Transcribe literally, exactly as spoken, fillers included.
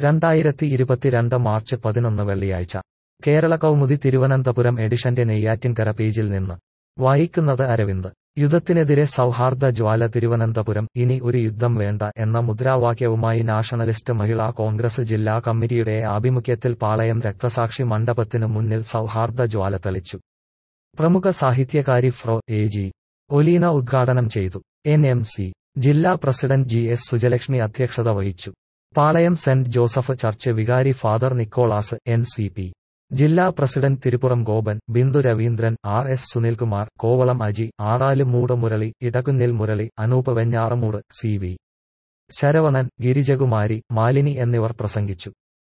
രണ്ടായിരത്തി ഇരുപത്തിരണ്ട് മാർച്ച് പതിനൊന്ന് വെള്ളിയാഴ്ച കേരള കൗമുദി തിരുവനന്തപുരം എഡിഷന്റെ നെയ്യാറ്റിൻകര പേജിൽ നിന്ന് വായിക്കുന്നത് അരവിന്ദ്. യുദ്ധത്തിനെതിരെ സൗഹാർദ്ദ ജ്വാല തിരുവനന്തപുരം ഇനി ഒരു യുദ്ധം വേണ്ട എന്ന മുദ്രാവാക്യവുമായി നാഷണലിസ്റ്റ് മഹിളാ കോൺഗ്രസ് ജില്ലാ കമ്മിറ്റിയുടെ ആഭിമുഖ്യത്തിൽ പാളയം രക്തസാക്ഷി മണ്ഡപത്തിനു മുന്നിൽ സൗഹാർദ്ദ ജ്വാല തെളിച്ചു. പ്രമുഖ സാഹിത്യകാരി ഫ്രോ എ ജി ഒലീന ഉദ്ഘാടനം ചെയ്തു. എൻ എം സി ജില്ലാ പ്രസിഡന്റ് ജി എസ് സുജലക്ഷ്മി അധ്യക്ഷത വഹിച്ചു. പാളയം സെന്റ് ജോസഫ് ചർച്ച് വികാരി Father Nicholas, N C P ജില്ലാ president Thiruppuram Gopan, Bindu Raveendran, R S Sunilkumar, Kovalam Aji, Aralumoodu Murali, ഇടക്കുന്നിൽ മുരളി, അനൂപ് വെഞ്ഞാറമൂട്, സി വി ശരവണൻ, ഗിരിജകുമാരി, മാലിനി എന്നിവർ പ്രസംഗിച്ചു.